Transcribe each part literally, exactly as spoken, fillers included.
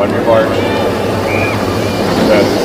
on your mark. Set.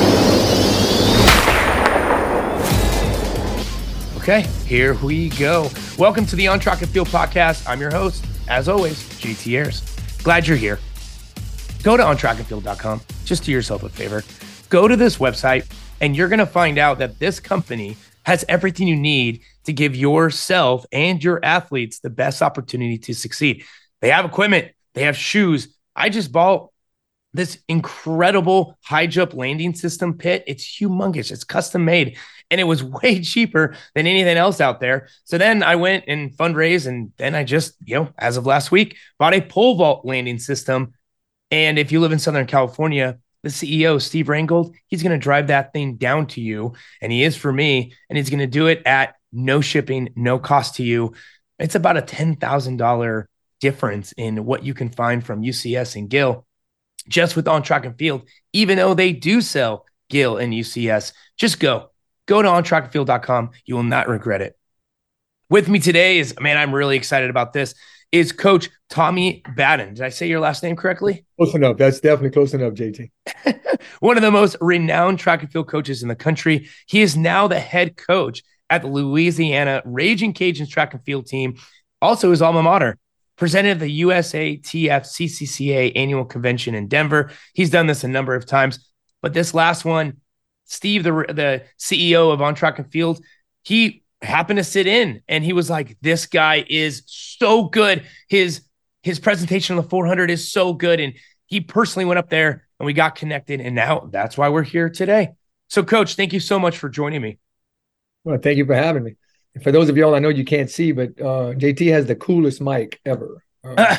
Okay, here we go. Welcome to the On Track and Field podcast. I'm your host, as always, J T Ayers. Glad you're here. Go to on track and field dot com. Just do yourself a favor. Go to this website, and you're going to find out that this company has everything you need to give yourself and your athletes the best opportunity to succeed. They have equipment. They have shoes. I just bought this incredible high jump landing system pit. It's humongous. It's custom made, and it was way cheaper than anything else out there. So then I went and fundraised, and then I just, you know, as of last week, bought a pole vault landing system. And if you live in Southern California, the C E O, Steve Rangold, he's going to drive that thing down to you, and he is for me, and he's going to do it at no shipping, no cost to you. It's about a ten thousand dollars difference in what you can find from U C S and Gill just with On Track and Field, even though they do sell Gill and U C S. Just go. Go to on track and field dot com. You will not regret it. With me today is, man, I'm really excited about this, is Coach Tommy Batten. Did I say your last name correctly? Close enough. That's definitely close enough, J T. One of the most renowned track and field coaches in the country. He is now the head coach at the Louisiana Raging Cajuns track and field team. Also his alma mater. Presented the U S A T F C C C A annual convention in Denver. He's done this a number of times, but this last one, Steve, the, the C E O of On Track and Field, he happened to sit in, and he was like, this guy is so good. His, his presentation on the four hundred is so good. And he personally went up there, and we got connected, and now that's why we're here today. So Coach, thank you so much for joining me. Well, thank you for having me. And for those of y'all, I know you can't see, but uh, J T has the coolest mic ever. Uh,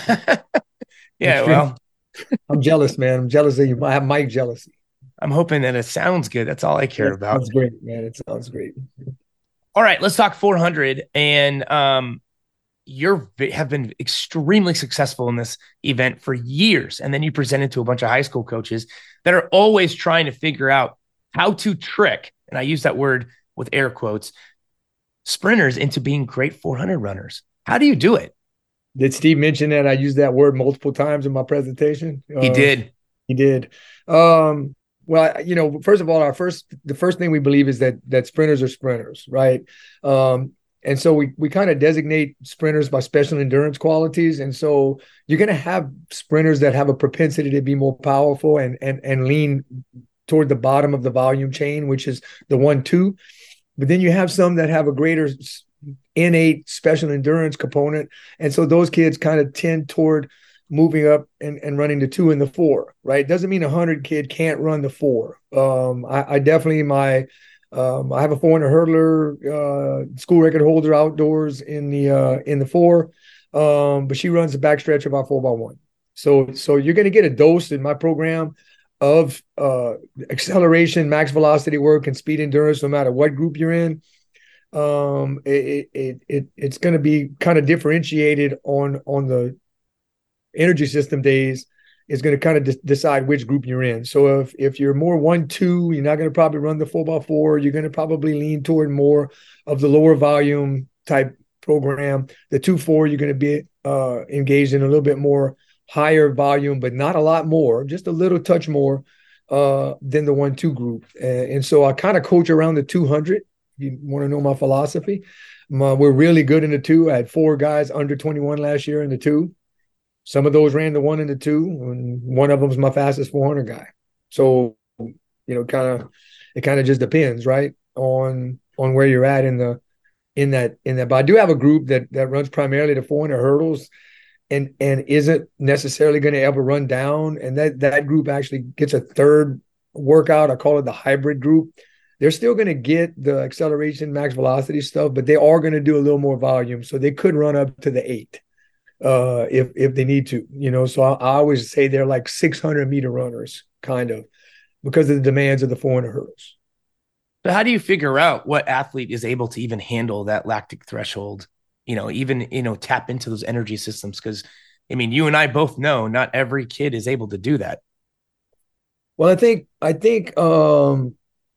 yeah, well, I'm jealous, man. I'm jealous of you. I have mic jealousy. I'm hoping that it sounds good. That's all I care It about. sounds great, man. It sounds great. All right, let's talk four hundred. And um, you have been extremely successful in this event for years. And then you presented to a bunch of high school coaches that are always trying to figure out how to trick, and I use that word with air quotes, sprinters into being great four hundred runners. How do you do it? Did Steve mention that I used that word multiple times in my presentation? He uh, did. He did. Um, well, you know, first of all, our first, the first thing we believe is that that sprinters are sprinters, right? Um, and so we we kind of designate sprinters by special endurance qualities. And so you're going to have sprinters that have a propensity to be more powerful and and and lean toward the bottom of the volume chain, which is the one two. But then you have some that have a greater innate special endurance component. And so those kids kind of tend toward moving up and, and running the two and the four, right? Doesn't mean a hundred kid can't run the four. Um, I, I definitely, my, um, I have a four hundred hurdler, uh, school record holder outdoors in the, uh, in the four. Um, but she runs the backstretch of our four by one. So, so you're going to get a dose in my program of uh, acceleration, max velocity work, and speed endurance, no matter what group you're in. Um, it, it, it, it's going to be kind of differentiated on, on the energy system days. Is going to kind of de- decide which group you're in. So if, if you're more one, two, you're not going to probably run the four by four. You're going to probably lean toward more of the lower volume type program. The two, four, you're going to be uh, engaged in a little bit more higher volume, but not a lot more, just a little touch more uh, than the one, two group. And, and so I kind of coach around the two hundred. You want to know my philosophy? My, we're really good in the two. I had four guys under twenty-one last year in the two. Some of those ran the one and the two, and one of them was my fastest four hundred guy. So, you know, kind of, it kind of just depends, right, on on where you're at in the in that in that. But I do have a group that that runs primarily the four hundred hurdles, and and isn't necessarily going to ever run down. And that that group actually gets a third workout. I call it the hybrid group. They're still going to get the acceleration, max velocity stuff, but they are going to do a little more volume. So they could run up to the eight uh, if if they need to, you know. So I, I always say they're like six hundred meter runners, kind of, because of the demands of the four hundred hurdles. But how do you figure out what athlete is able to even handle that lactic threshold? You know, even, you know, tap into those energy systems? Because, I mean, you and I both know not every kid is able to do that. Well, I think, I think, um,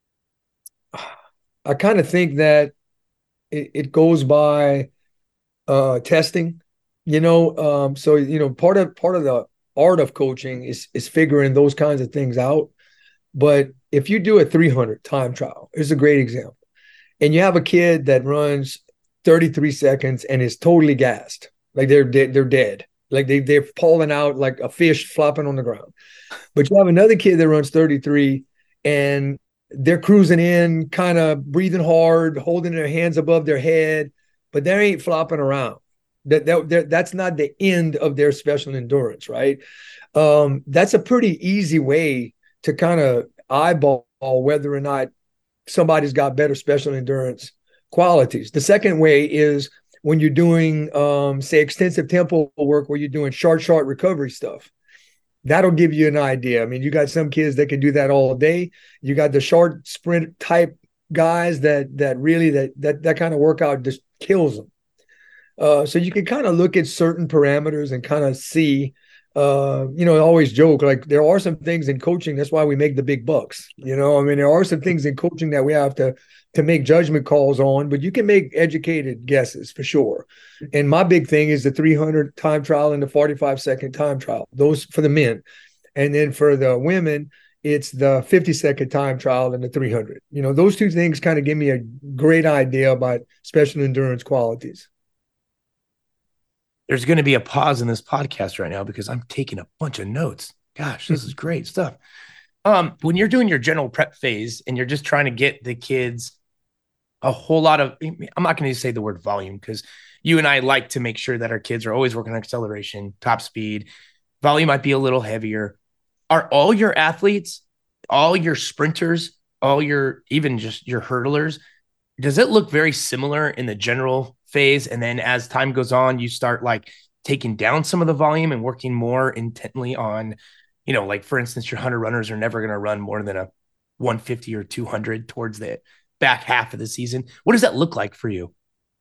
I kind of think that it, it goes by uh, testing, you know. Um, so, you know, part of part of the art of coaching is is figuring those kinds of things out. But if you do a three hundred time trial, it's a great example, and you have a kid that runs thirty-three seconds and is totally gassed, like they're dead, they're dead, like they they're falling out like a fish flopping on the ground. But you have another kid that runs thirty-three and they're cruising in, kind of breathing hard, holding their hands above their head, but they ain't flopping around. That, that that's not the end of their special endurance, right? Um, that's a pretty easy way to kind of eyeball whether or not somebody's got better special endurance qualities. The second way is when you're doing, um, say, extensive tempo work where you're doing short, short recovery stuff. That'll give you an idea. I mean, you got some kids that can do that all day. You got the short sprint type guys that that really that that that kind of workout just kills them. Uh, so you can kind of look at certain parameters and kind of see. Uh, you know, I always joke, like there are some things in coaching. That's why we make the big bucks. You know, I mean, there are some things in coaching that we have to to make judgment calls on, but you can make educated guesses for sure. And my big thing is the three hundred time trial and the forty-five second time trial. Those for the men, and then for the women, it's the fifty second time trial and the three hundred. You know, those two things kind of give me a great idea about special endurance qualities. There's going to be a pause in this podcast right now because I'm taking a bunch of notes. Gosh, this is great stuff. Um, when you're doing your general prep phase and you're just trying to get the kids a whole lot of, I'm not going to say the word volume because you and I like to make sure that our kids are always working on acceleration, top speed. Volume might be a little heavier. Are all your athletes, all your sprinters, all your, even just your hurdlers, does it look very similar in the general phase? And then as time goes on, you start like taking down some of the volume and working more intently on, you know, like for instance, your one hundred runners are never going to run more than a one fifty or two hundred towards the back half of the season. What does that look like for you?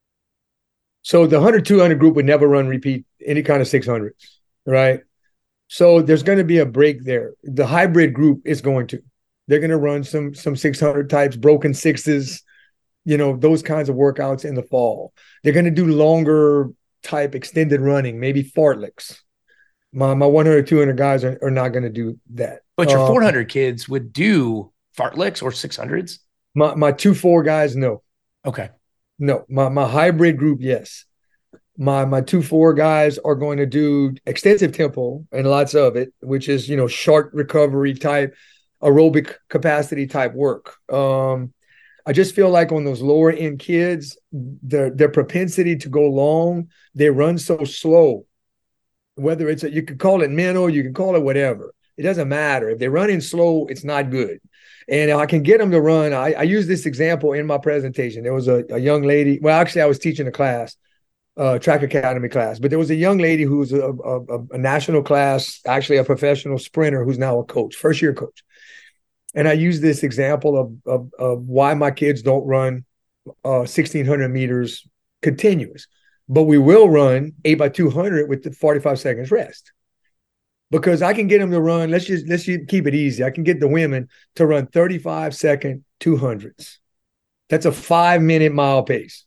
So the one hundred, two hundred group would never run repeat any kind of six hundreds, right? So there's going to be a break there. The hybrid group is going to. They're going to run some some six hundred types, broken sixes, you know, those kinds of workouts in the fall. They're going to do longer type extended running, maybe fartleks. My my one hundred, two hundred guys are, are not going to do that. But your um, four hundred kids would do fartleks or six hundreds? My my two four guys, no. Okay. No. My my hybrid group, yes. My my two four guys are going to do extensive tempo and lots of it, which is, you know, short recovery type, aerobic capacity type work. Um, I just feel like on those lower end kids, their their propensity to go long, they run so slow. Whether it's a, you could call it mental, you can call it whatever. It doesn't matter. If they're running slow, it's not good. And I can get them to run. I, I use this example in my presentation. There was a, a young lady. Well, actually, I was teaching a class, uh, track academy class. But there was a young lady who was a, a, a national class, actually a professional sprinter who's now a coach, first year coach. And I use this example of, of, of why my kids don't run uh, sixteen hundred meters continuous. But we will run eight by two hundred with the forty-five seconds rest. Because I can get them to run, let's just let's just keep it easy. I can get the women to run thirty-five second two hundreds. That's a five minute mile pace.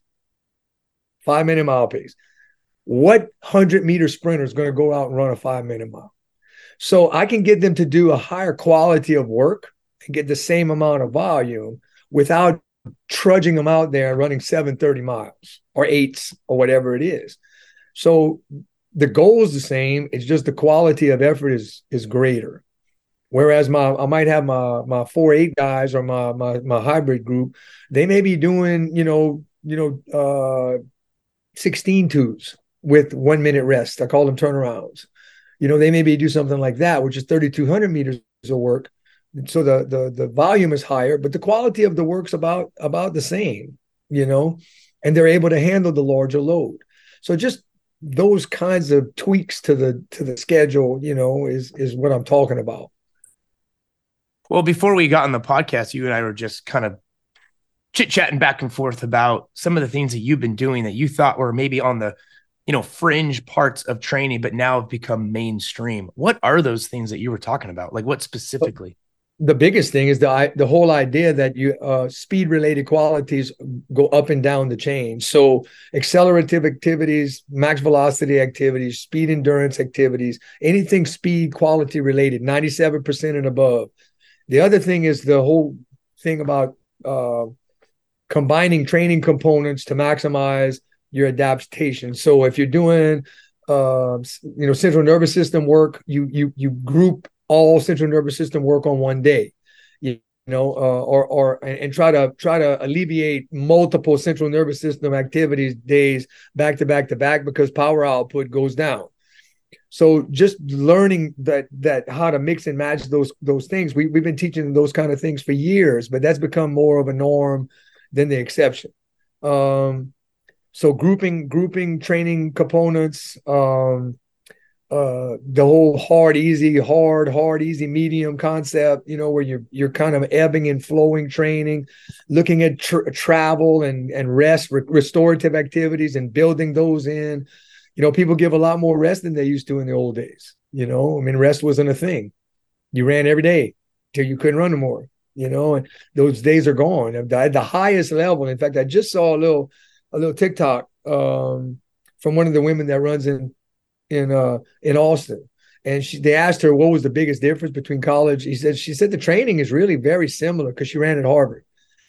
Five minute mile pace. What one hundred meter sprinter is going to go out and run a five minute mile? So I can get them to do a higher quality of work and get the same amount of volume without trudging them out there and running seven thirty miles or eights or whatever it is. So the goal is the same. It's just the quality of effort is is greater. Whereas my I might have my my four eight guys or my my my hybrid group, they may be doing, you know, you know, uh sixteen twos with one minute rest. I call them turnarounds. You know, they maybe do something like that, which is thirty-two hundred meters of work. So the the the volume is higher, but the quality of the work's about about the same, you know, and they're able to handle the larger load. So just those kinds of tweaks to the to the schedule, you know, is is what I'm talking about. Well, before we got on the podcast, you and I were just kind of chit-chatting back and forth about some of the things that you've been doing that you thought were maybe on the, you know, fringe parts of training, but now have become mainstream. What are those things that you were talking about? Like what specifically? the biggest thing is the the whole idea that you uh, speed related qualities go up and down the chain. So accelerative activities, max velocity activities, speed endurance activities, anything speed quality related, ninety-seven percent and above. The other thing is the whole thing about uh, combining training components to maximize your adaptation. So if you're doing uh, you know central nervous system work, you you you group all central nervous system work on one day, you know, uh, or or and, and try to try to alleviate multiple central nervous system activities days back to back to back because power output goes down. So just learning that that how to mix and match those those things. We we've been teaching those kind of things for years, but that's become more of a norm than the exception. Um, so grouping grouping training components. Um, Uh, the whole hard, easy, hard, hard, easy, medium concept, you know, where you're you're kind of ebbing and flowing training, looking at tra- travel and and rest, re- restorative activities, and building those in. You know, people give a lot more rest than they used to in the old days. You know, I mean, rest wasn't a thing. You ran every day till you couldn't run no more. You know, and those days are gone. At the highest level, in fact, I just saw a little a little TikTok um, from one of the women that runs in. in uh in Austin, and she they asked her what was the biggest difference between college. He said she said the training is really very similar because she ran at Harvard,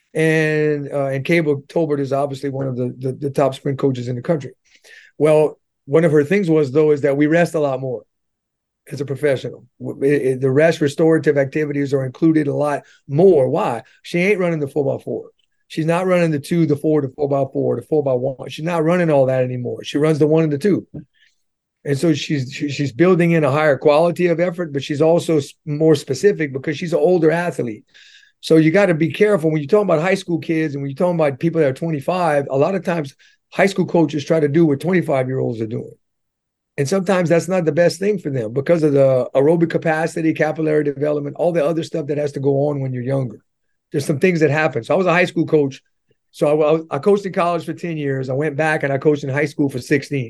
and uh, and Cable Tolbert is obviously one of the, the the top sprint coaches in the country. Well, one of her things was though is that we rest a lot more as a professional. It, it, the rest restorative activities are included a lot more. Why? She ain't running the four by four. She's not running the two, the four, the four by four, the four by one. She's not running all that anymore. She runs the one and the two. And so she's she's building in a higher quality of effort, but she's also more specific because she's an older athlete. So you got to be careful when you're talking about high school kids and when you're talking about people that are twenty-five. A lot of times, high school coaches try to do what twenty-five-year-olds are doing, and sometimes that's not the best thing for them because of the aerobic capacity, capillary development, all the other stuff that has to go on when you're younger. There's some things that happen. So I was a high school coach. So I, I coached in college for ten years. I went back and I coached in high school for sixteen.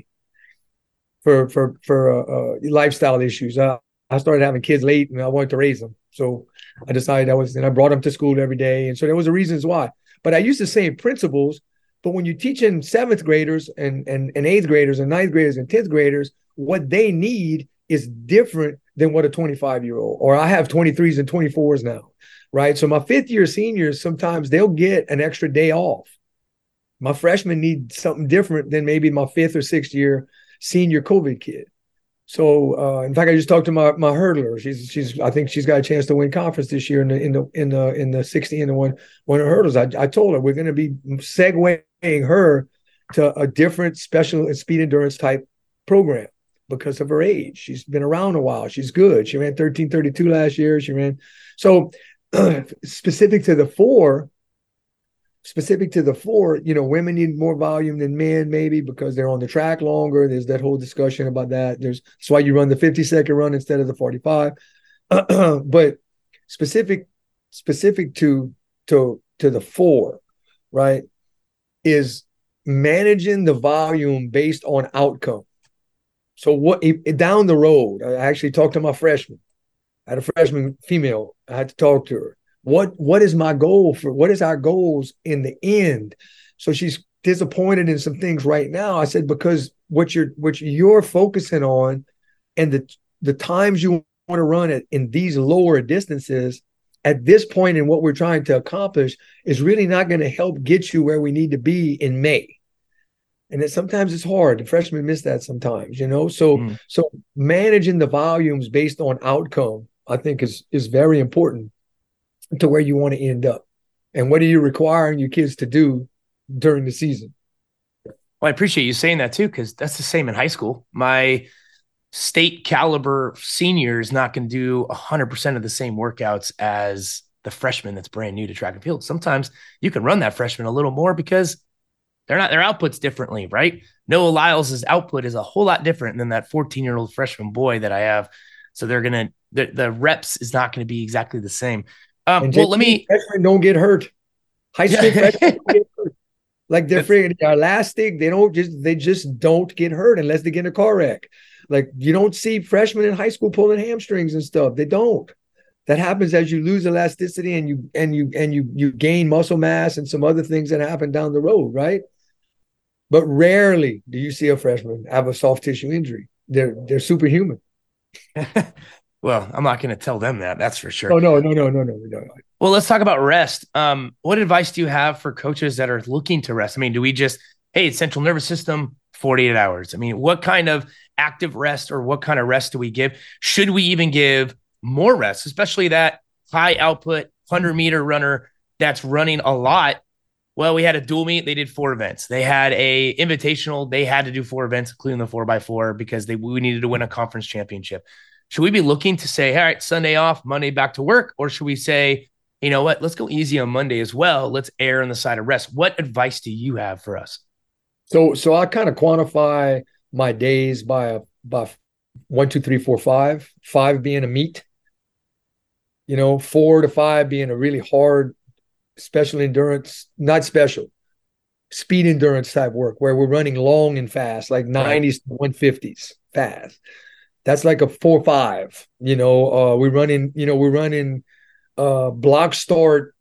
For for for uh, uh, lifestyle issues, uh, I started having kids late, and I wanted to raise them. So I decided I was, and I brought them to school every day, and so there was a reasons why. But I used the same principles. But when you're teaching seventh graders and and and eighth graders and ninth graders and tenth graders, what they need is different than what a twenty-five year old. Or I have twenty-threes and twenty-fours now, right? So my fifth year seniors sometimes they'll get an extra day off. My freshmen need something different than maybe my fifth or sixth year senior COVID kid. So uh, in fact, I just talked to my my hurdler. She's she's I think she's got a chance to win conference this year in the in the in the in the sixty and the one one of hurdles. I, I told her we're going to be segueing her to a different special speed endurance type program because of her age. She's been around a while. She's good. She ran thirteen thirty-two last year. She ran so uh, specific to the four. Specific to the four, you know, women need more volume than men, maybe because they're on the track longer. There's that whole discussion about that. There's that's why you run the fifty second run instead of the forty-five. But specific, specific to to to the four, right, is managing the volume based on outcome. So what down the road? I actually talked to my freshman. I had a freshman female. I had to talk to her. What what is my goal for what is our goals in the end? So she's disappointed in some things right now. I said, because what you're what you're focusing on and the the times you want to run it in these lower distances at this point in what we're trying to accomplish is really not going to help get you where we need to be in May. And it, sometimes it's hard. The freshmen miss that sometimes, you know. So mm. so managing the volumes based on outcome, I think is is very important to where you want to end up. And what are you requiring your kids to do during the season? Well, I appreciate you saying that too, because that's the same in high school. My state caliber senior is not going to do one hundred percent of the same workouts as the freshman that's brand new to track and field. Sometimes you can run that freshman a little more because they're not, their output's differently, right? Noah Lyles' output is a whole lot different than that fourteen-year-old freshman boy that I have. So they're going to, the, the reps is not going to be exactly the same. Um, well, let me. Freshmen don't get hurt. High school freshmen don't get hurt. Like they're freaking elastic. They don't just, they just don't get hurt unless they get in a car wreck. Like you don't see freshmen in high school pulling hamstrings and stuff. They don't. That happens as you lose elasticity and you and you and you you gain muscle mass and some other things that happen down the road, right? But rarely do you see a freshman have a soft tissue injury. They're they're superhuman. Well, I'm not going to tell them that. That's for sure. Oh no, no, no, no, no, no. Well, let's talk about rest. Um, what advice do you have for coaches that are looking to rest? I mean, do we just, hey, it's central nervous system, forty-eight hours? I mean, what kind of active rest or what kind of rest do we give? Should we even give more rest, especially that high output one hundred meter runner that's running a lot? Well, we had a dual meet. They did four events. They had a invitational. They had to do four events, including the four by four, because they we needed to win a conference championship. Should we be looking to say, all right, Sunday off, Monday back to work? Or should we say, you know what, let's go easy on Monday as well. Let's err on the side of rest. What advice do you have for us? So, so I kind of quantify my days by a, by one, two, three, four, five, five being a meet, you know, four to five being a really hard special endurance, not special, speed endurance type work where we're running long and fast, like nineties to one fifties fast. That's like a four five. You know, uh, we're running, you know, we're running uh, block start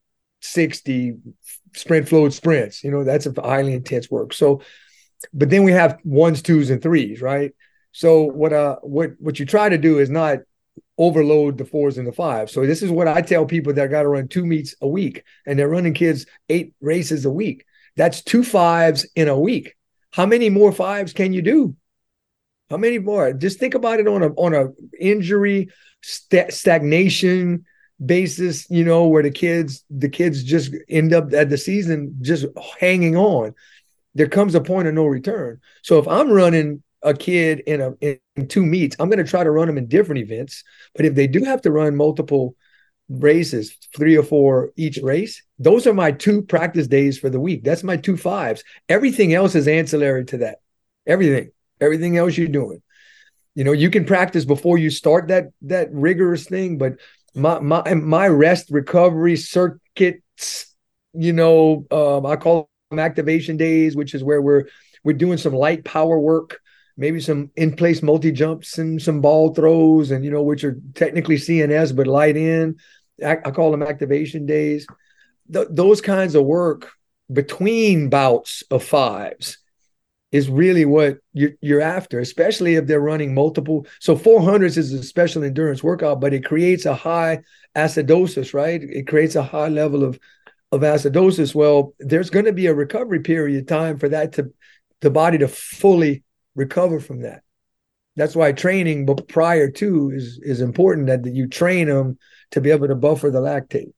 sixty sprint float sprints. You know, that's a highly intense work. So, but then we have ones, twos, and threes, right? So what uh what what you try to do is not overload the fours and the fives. So this is what I tell people that got to run two meets a week, and they're running kids eight races a week. That's two fives in a week. How many more fives can you do? How many more? Just think about it on a on a injury st- stagnation basis, you know, where the kids the kids just end up at the season just hanging on. There comes a point of no return. So if I'm running a kid in a in two meets, I'm going to try to run them in different events. But if they do have to run multiple races, three or four each race, those are my two practice days for the week. That's my two fives. Everything else is ancillary to that. Everything. Everything else you're doing, you know, you can practice before you start that that rigorous thing. But my my my rest recovery circuits, you know, um, I call them activation days, which is where we're we're doing some light power work, maybe some in place multi jumps and some ball throws, and you know, which are technically C N S but light in. I, I call them activation days. Th- those kinds of work between bouts of fives is really what you're, you're after, especially if they're running multiple. So four hundreds is a special endurance workout, but it creates a high acidosis, right? It creates a high level of, of acidosis. Well, there's going to be a recovery period time for that to the body to fully recover from that. That's why training but prior to is, is important, that you train them to be able to buffer the lactate.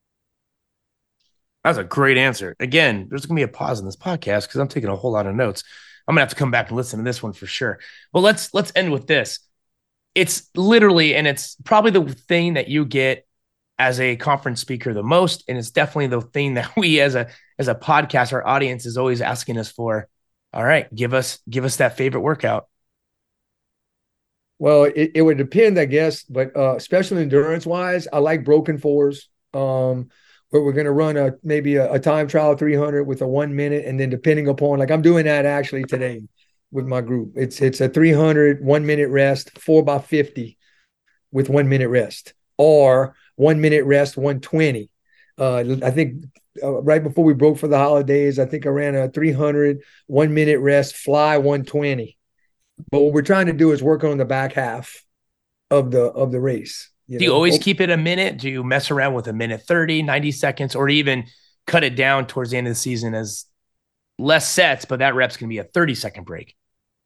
That's a great answer. Again, there's going to be a pause in this podcast because I'm taking a whole lot of notes. I'm going to have to come back and listen to this one for sure. But let's let's end with this. It's literally, and it's probably the thing that you get as a conference speaker the most, and it's definitely the thing that we as a as a podcast, our audience is always asking us for. All right, give us give us that favorite workout. Well, it, it would depend, I guess, but uh, special endurance wise, I like broken fours. Um, where we're going to run a maybe a, a time trial three hundred with a one minute, and then depending upon, like I'm doing that actually today with my group. It's it's a three hundred one minute rest, four by fifty with one minute rest, or one minute rest, one twenty. Uh, I think uh, right before we broke for the holidays, I think I ran a three hundred one minute rest, fly one twenty. But what we're trying to do is work on the back half of the of the race. You do know? you always keep it a minute? Do you mess around with a minute thirty, ninety seconds, or even cut it down towards the end of the season as less sets, but that rep's going to be a thirty second break?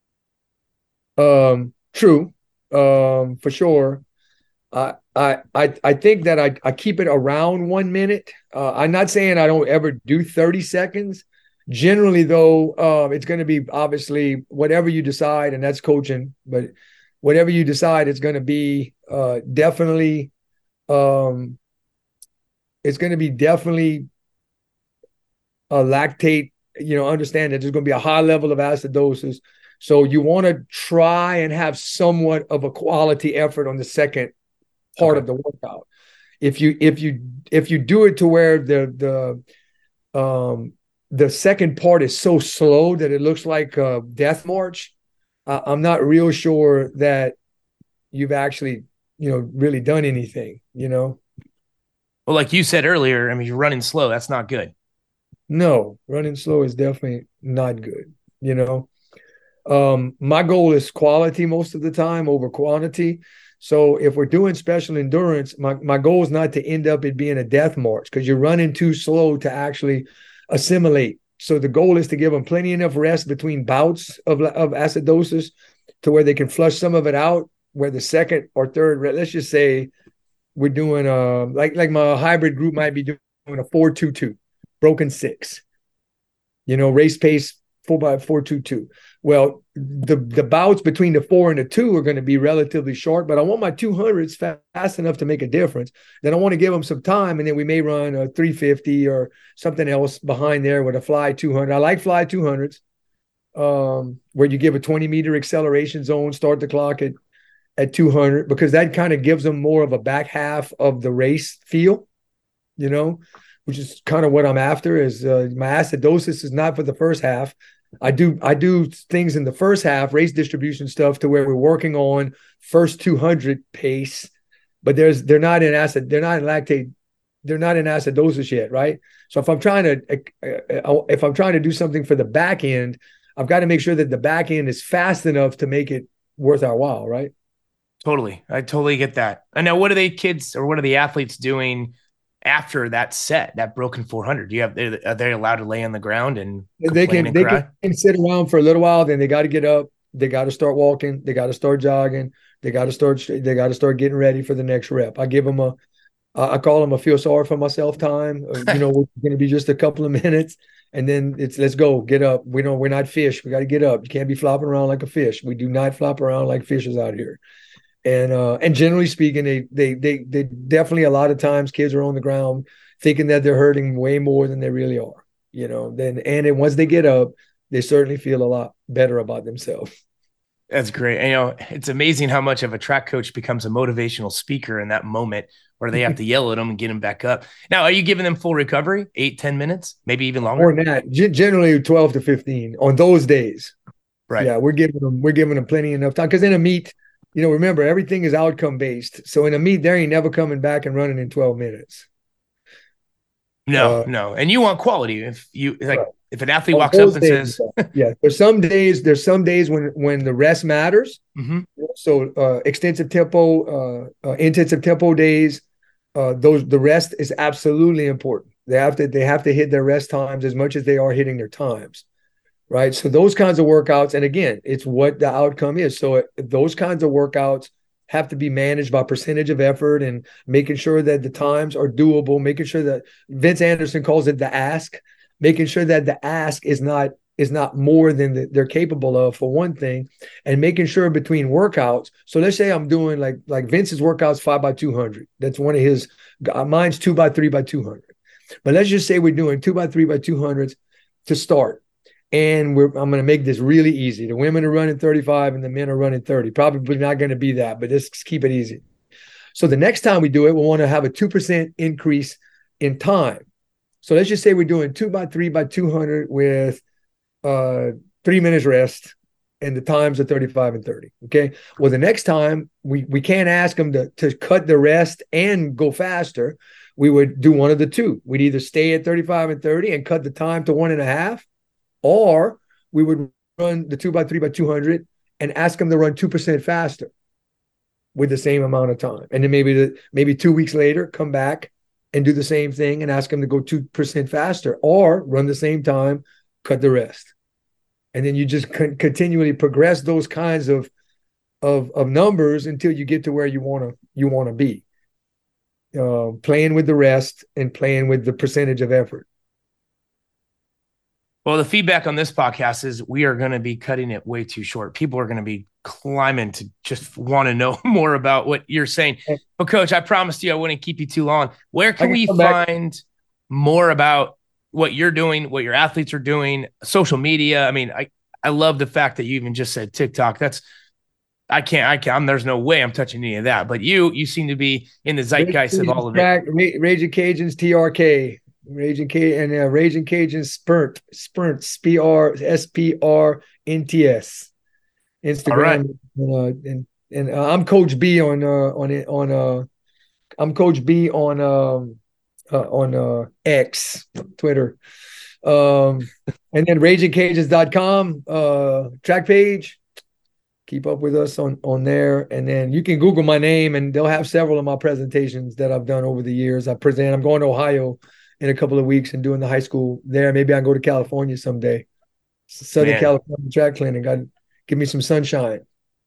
Um, true. Um, for sure. I, I, I, I think that I, I keep it around one minute. Uh, I'm not saying I don't ever do thirty seconds. Generally though, um, it's going to be obviously whatever you decide, and that's coaching, but whatever you decide, it's going to be uh, definitely, um, it's going to be definitely a lactate, you know, understand that there's going to be a high level of acidosis. So you want to try and have somewhat of a quality effort on the second part okay. of the workout. If you, if you, if you do it to where the, the, um, the second part is so slow that it looks like a death march, uh, I'm not real sure that you've actually you know, really done anything, you know? Well, like you said earlier, I mean, you're running slow. That's not good. No, running slow is definitely not good, you know? Um, my goal is quality most of the time over quantity. So if we're doing special endurance, my, my goal is not to end up it being a death march because you're running too slow to actually assimilate. So the goal is to give them plenty enough rest between bouts of, of acidosis to where they can flush some of it out, where the second or third, let's just say we're doing uh like like my hybrid group might be doing a four two two, broken six, you know, race pace four by four two two. Well, the the bouts between the four and the two are going to be relatively short, but I want my two hundreds fast enough to make a difference. Then I want to give them some time, and then we may run a three fifty or something else behind there with a fly two hundred. I like fly two hundreds, um, where you give a twenty meter acceleration zone, start the clock at at two hundred, because that kind of gives them more of a back half of the race feel, you know, which is kind of what I'm after. Is uh, my acidosis is not for the first half. I do I do things in the first half, race distribution stuff, to where we're working on first two hundred pace, but there's they're not in acid, they're not in lactate, they're not in acidosis yet, right? So if I'm trying to if I'm trying to do something for the back end, I've got to make sure that the back end is fast enough to make it worth our while, right? Totally. I totally get that. And now what are they kids or what are the athletes doing after that set, that broken four hundred? Do you have, are they allowed to lay on the ground and they can and they cry? can sit around for a little while, then they got to get up, they got to start walking, they got to start jogging, they got to start they got to start getting ready for the next rep. I give them a I call them a feel sorry for myself time. You know, we're going to be just a couple of minutes, and then it's let's go, get up. We know we're not fish. We got to get up. You can't be flopping around like a fish. We do not flop around like fishes out here. And uh, and generally speaking, they they they they definitely, a lot of times kids are on the ground thinking that they're hurting way more than they really are. You know, then and then once they get up, they certainly feel a lot better about themselves. That's great. And, you know, it's amazing how much of a track coach becomes a motivational speaker in that moment where they have to yell at them and get them back up. Now, are you giving them full recovery, eight, ten minutes, maybe even longer? More than that, G- generally twelve to fifteen on those days. Right. Yeah, we're giving them we're giving them plenty enough time, because in a meet, you know, remember, everything is outcome based. So in a meet, they ain't never coming back and running in twelve minutes. No, uh, no. And you want quality. If you like, right. If an athlete on walks up and days, says, yeah, there's some days, there's some days when, when the rest matters. Mm-hmm. So uh, extensive tempo, uh, uh, intensive tempo days, uh, those, the rest is absolutely important. They have to, they have to hit their rest times as much as they are hitting their times. Right. So those kinds of workouts, and again, it's what the outcome is. So those kinds of workouts have to be managed by percentage of effort and making sure that the times are doable, making sure that Vince Anderson calls it the ask, making sure that the ask is not is not more than the, they're capable of, for one thing, and making sure between workouts. So let's say I'm doing like like Vince's workouts five by two hundred. That's one of his. Mine's two by three by two hundred. But let's just say we're doing two by three by two hundreds to start. And we're, I'm going to make this really easy. The women are running thirty-five and the men are running thirty. Probably not going to be that, but let's keep it easy. So the next time we do it, we want to have a two percent increase in time. So let's just say we're doing two by three by two hundred with uh, three minutes rest, and the times are thirty-five and thirty. Okay. Well, the next time we, we can't ask them to, to cut the rest and go faster. We would do one of the two. We'd either stay at thirty-five and thirty and cut the time to one and a half, or we would run the two by three by two hundred and ask them to run two percent faster with the same amount of time. And then maybe the, maybe two weeks later, come back and do the same thing and ask them to go two percent faster, or run the same time, cut the rest. And then you just con- continually progress those kinds of, of, of numbers until you get to where you want to, you want to be. Uh, playing with the rest and playing with the percentage of effort. Well, the feedback on this podcast is we are going to be cutting it way too short. People are going to be climbing to just want to know more about what you're saying. But Coach, I promised you I wouldn't keep you too long. Where can, can we find back. more about what you're doing, what your athletes are doing, social media? I mean, I, I love the fact that you even just said TikTok. That's, I can't, I can't, I'm, there's no way I'm touching any of that, but you, you seem to be in the zeitgeist Raging of all of track, it. Raging Cajuns, T R K. Raging Cajun and uh, Raging Cajun Sprint, Sprint, S P R, S P R N T S. Instagram, right. uh, and and uh, I'm Coach B on uh, on it on uh, I'm Coach B on um, uh, on uh, X, Twitter, um, and then raging cages dot com uh, track page. Keep up with us on on there, and then you can Google my name, and they'll have several of my presentations that I've done over the years. I present. I'm going to Ohio in a couple of weeks and doing the high school there. Maybe I can go to California someday. Southern Man. California track clinic. God, give me some sunshine.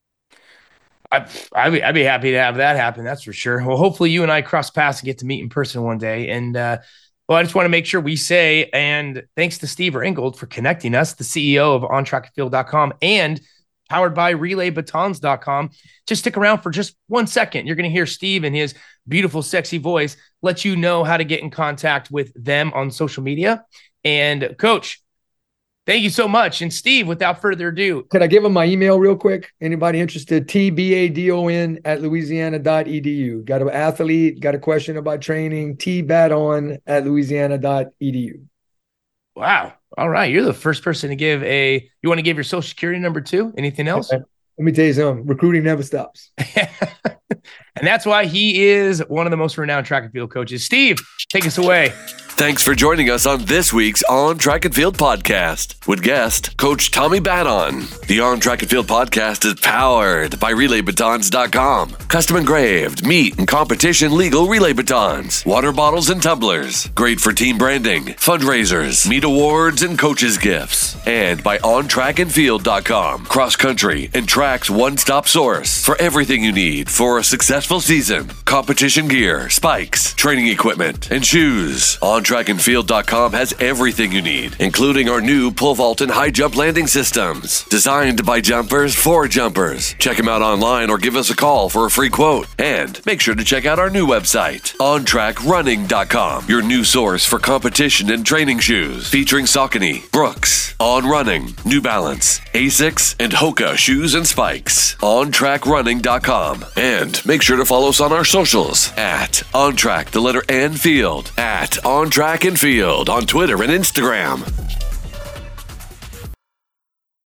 I, I'd be, I'd be happy to have that happen. That's for sure. Well, hopefully you and I cross paths and get to meet in person one day. And, uh, well, I just want to make sure we say, and thanks to Steve Ringold for connecting us, the C E O of on track and field dot com and powered by relay batons dot com. Just stick around for just one second. You're going to hear Steve and his beautiful, sexy voice let you know how to get in contact with them on social media. And Coach, thank you so much. And Steve, without further ado. Could I give them my email real quick? Anybody interested? T B A D O N at louisiana dot e d u. Got an athlete, got a question about training, T badon at louisiana dot e d u. Wow. All right. You're the first person to give a, you want to give your social security number too? Anything else? Let me tell you something. Recruiting never stops. And that's why he is one of the most renowned track and field coaches. Steve, take us away. Thanks for joining us on this week's On Track and Field podcast with guest Coach Tommy Badon. The On Track and Field podcast is powered by relay batons dot com. Custom engraved, meet, and competition legal relay batons, water bottles and tumblers. Great for team branding, fundraisers, meet awards, and coaches' gifts. And by on track and field dot com. Cross country and track's one-stop source for everything you need for a successful season. Competition gear, spikes, training equipment, and shoes. On track and field dot com has everything you need, including our new pole vault and high jump landing systems. Designed by jumpers for jumpers. Check them out online or give us a call for a free quote. And make sure to check out our new website, on track running dot com. Your new source for competition and training shoes, featuring Saucony, Brooks, On Running, New Balance, Asics, and Hoka shoes and spikes. on track running dot com. And make sure to follow us on our socials at OnTrack, the letter N Field, at OnTrack and Field on Twitter and Instagram.